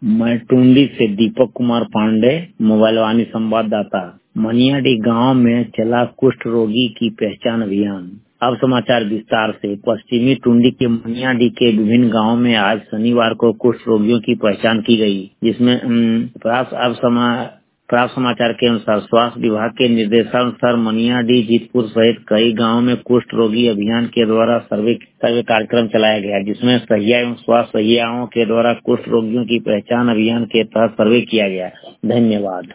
मैं टुंडी से दीपक कुमार पांडे, मोबाइल वाणी संवाददाता। मनियाडी गांव में चला कुष्ठ रोगी की पहचान अभियान। अब समाचार विस्तार से। पश्चिमी टुंडी के मनियाडी के विभिन्न गांवों में आज शनिवार को कुष्ठ रोगियों की पहचान की गई, जिसमें प्राप्त समाचार के अनुसार स्वास्थ्य विभाग के निर्देशानुसार मनियाडी, जीतपुर सहित कई गांवों में कुष्ठ रोगी अभियान के द्वारा सर्वे कार्यक्रम चलाया गया, जिसमें सहिया एवं स्वास्थ्य सहियाओं के द्वारा कुष्ठ रोगियों की पहचान अभियान के तहत सर्वे किया गया। धन्यवाद।